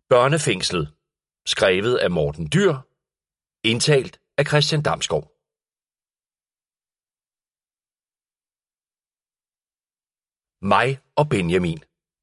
Børnefængslet. Skrevet af Morten Dyr. Indtalt af Christian Damsgaard. Mig og Benjamin.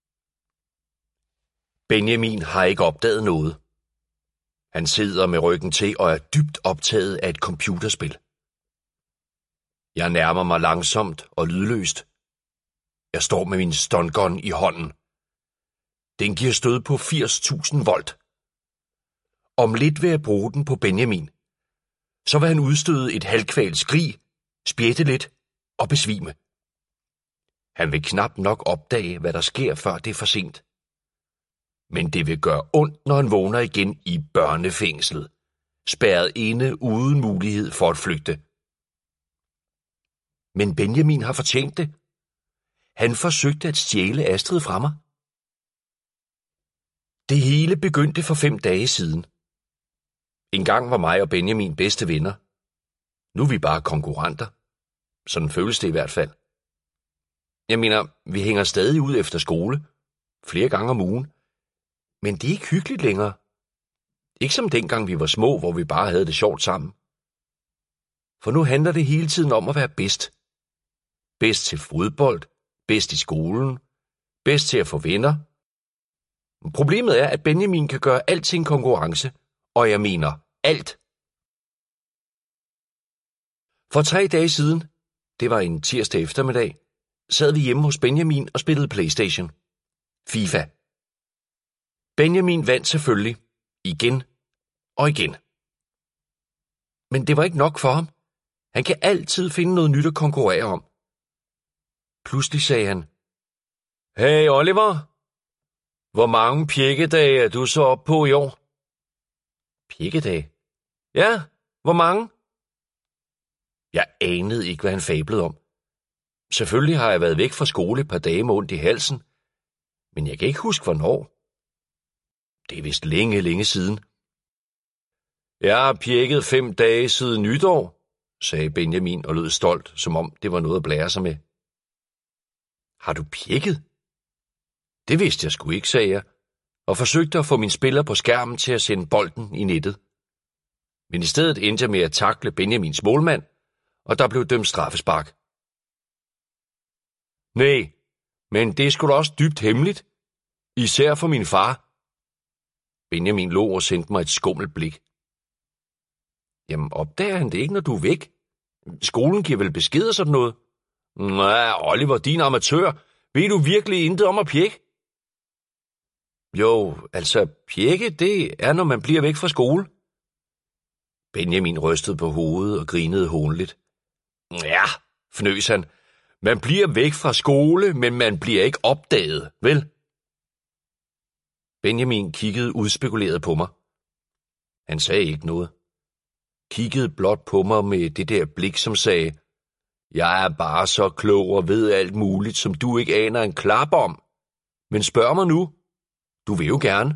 Benjamin har ikke opdaget noget. Han sidder med ryggen til og er dybt optaget af et computerspil. Jeg nærmer mig langsomt og lydløst. Jeg står med min stungun i hånden. Den giver stød på 80.000 volt. Om lidt vil jeg bruge den på Benjamin. Så vil han udstøde et halvkvalt skrig, spjætte lidt og besvime. Han vil knap nok opdage, hvad der sker, før det er for sent. Men det vil gøre ondt, når han vågner igen i børnefængslet, spærret inde uden mulighed for at flygte. Men Benjamin har fortjent det. Han forsøgte at stjæle Astrid fra mig. Det hele begyndte for 5 dage siden. En gang var mig og Benjamin bedste venner. Nu er vi bare konkurrenter. Sådan føles det i hvert fald. Jeg mener, vi hænger stadig ud efter skole. Flere gange om ugen. Men det er ikke hyggeligt længere. Ikke som dengang vi var små, hvor vi bare havde det sjovt sammen. For nu handler det hele tiden om at være bedst. Bedst til fodbold, bedst i skolen, bedst til at få venner. Problemet er, at Benjamin kan gøre alt til en konkurrence, og jeg mener alt. For 3 dage siden, det var en tirsdag eftermiddag, sad vi hjemme hos Benjamin og spillede PlayStation. FIFA. Benjamin vandt selvfølgelig. Igen og igen. Men det var ikke nok for ham. Han kan altid finde noget nyt at konkurrere om. Pludselig sagde han: Hey Oliver, hvor mange pjækkedage er du så oppe på i år? Pjækkedage? Ja, hvor mange? Jeg anede ikke, hvad han fablede om. Selvfølgelig har jeg været væk fra skole et par dage med ondt i halsen, men jeg kan ikke huske, hvornår. Det er vist længe siden. Jeg har pjækket 5 dage siden nytår, sagde Benjamin og lød stolt, som om det var noget at blære sig med. Har du pjækket? Det vidste jeg sgu ikke, sagde jeg, og forsøgte at få min spiller på skærmen til at sende bolden i nettet. Men i stedet endte jeg med at takle Benjamins målmand, og der blev dømt straffespark. Nej, men det er sgu da også dybt hemmeligt, især for min far. Benjamin lå og sendte mig et skummelt blik. Jamen, opdager han det ikke, når du er væk? Skolen giver vel besked og sådan noget? Nej, Oliver, din amatør. Ved du virkelig intet om at pjække? Jo, altså, pjække, det er, når man bliver væk fra skole. Benjamin rystede på hovedet og grinede hånligt. Ja, fnøs han. Man bliver væk fra skole, men man bliver ikke opdaget, vel? Benjamin kiggede udspekuleret på mig. Han sagde ikke noget. Kiggede blot på mig med det der blik, som sagde: Jeg er bare så klog og ved alt muligt, som du ikke aner en klap om. Men spørg mig nu. Du vil jo gerne.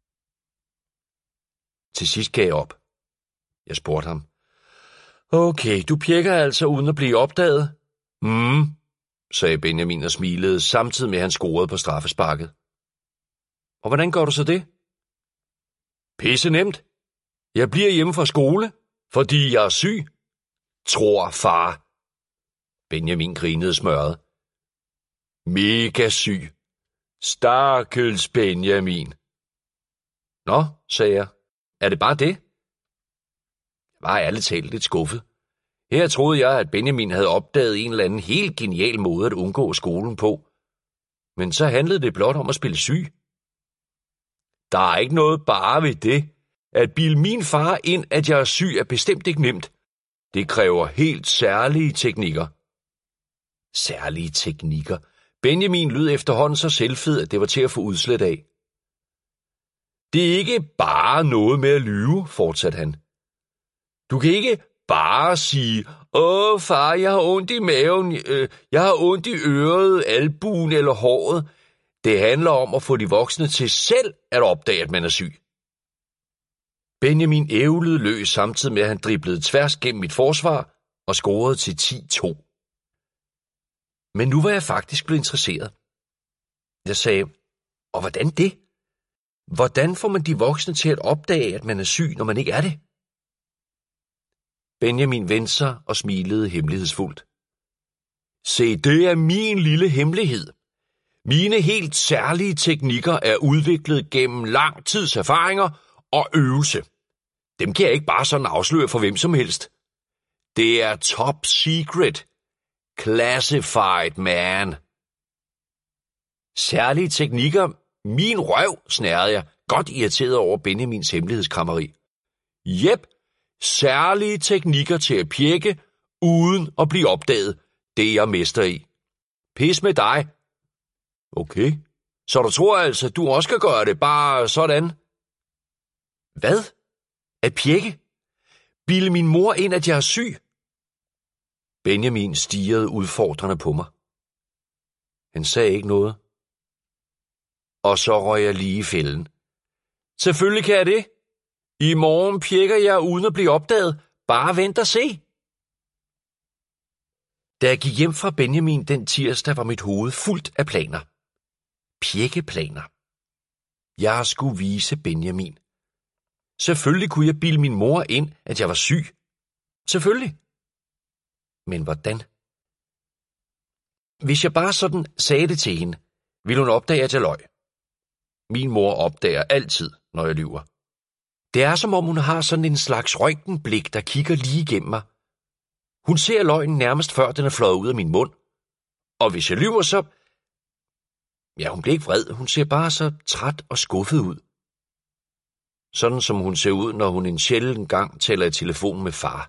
Til sidst gav jeg op. Jeg spurgte ham: Okay, du pjekker altså uden at blive opdaget? Sagde Benjamin og smilede, samtidig med at han scorede på straffesparket. Og hvordan gør du så det? Pisse nemt. Jeg bliver hjemme fra skole, fordi jeg er syg. Tror far. Benjamin grinede smørret. Mega syg. Stakkels Benjamin. Nå, sagde jeg. Er det bare det? Jeg var ærligt talt lidt skuffet. Her troede jeg, at Benjamin havde opdaget en eller anden helt genial måde at undgå skolen på. Men så handlede det blot om at spille syg. Der er ikke noget bare ved det. At bilde min far ind, at jeg er syg, er bestemt ikke nemt. Det kræver helt særlige teknikker. Særlige teknikker? Benjamin lød efterhånden så selvfed, at det var til at få udslet af. Det er ikke bare noget med at lyve, fortsatte han. Du kan ikke bare sige: Åh far, jeg har ondt i maven, jeg har ondt i øret, albuen eller håret. Det handler om at få de voksne til selv at opdage, at man er syg. Benjamin ævlede løs, samtidig med at han driblede tværs gennem mit forsvar og scorede til 10-2. Men nu var jeg faktisk blevet interesseret. Jeg sagde: Og hvordan det? Hvordan får man de voksne til at opdage, at man er syg, når man ikke er det? Benjamin vendte sig og smilede hemmelighedsfuldt. Se, det er min lille hemmelighed. Mine helt særlige teknikker er udviklet gennem lang tids erfaringer og øvelse. Dem kan jeg ikke bare sådan afsløre for hvem som helst. Det er top secret. Classified, man. Særlige teknikker? Min røv, snærede jeg, godt irriteret over Benjamins hemmelighedskrammeri. Jep, særlige teknikker til at pjekke, uden at blive opdaget. Det er jeg mester i. Pis med dig. Okay, så du tror altså, du også kan gøre det, bare sådan? Hvad? At pjekke? Bilde min mor ind, at jeg er syg? Benjamin stirrede udfordrende på mig. Han sagde ikke noget. Og så røg jeg lige i fælden. Selvfølgelig kan jeg det. I morgen pjekker jeg uden at blive opdaget. Bare vent og se. Da jeg gik hjem fra Benjamin den tirsdag, var mit hoved fuldt af planer. Pjekkeplaner. Jeg skulle vise Benjamin. Selvfølgelig kunne jeg bilde min mor ind, at jeg var syg. Selvfølgelig. Men hvordan? Hvis jeg bare sådan sagde det til hende, ville hun opdage, at jeg løj. Min mor opdager altid, når jeg lyver. Det er som om hun har sådan en slags røntgenblik, der kigger lige igennem mig. Hun ser løgnen nærmest før den er fløjet ud af min mund. Og hvis jeg lyver, så... Ja, hun bliver ikke vred. Hun ser bare så træt og skuffet ud. Sådan som hun ser ud, når hun en sjælden gang taler i telefon med far.